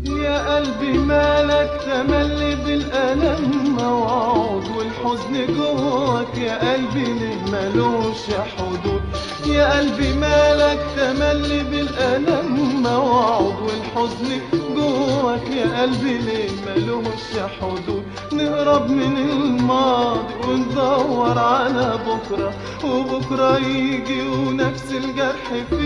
يا قلبي مالك تملي بالألم موعود والحزن جواك يا قلبي ليه ملوش حدود. يا قلبي مالك تملي بالألم موعود والحزن جواك يا قلبي ليه ملوش حدود. نهرب من الماضي وندور على بكرة وبكرة يجي ونفس الجرح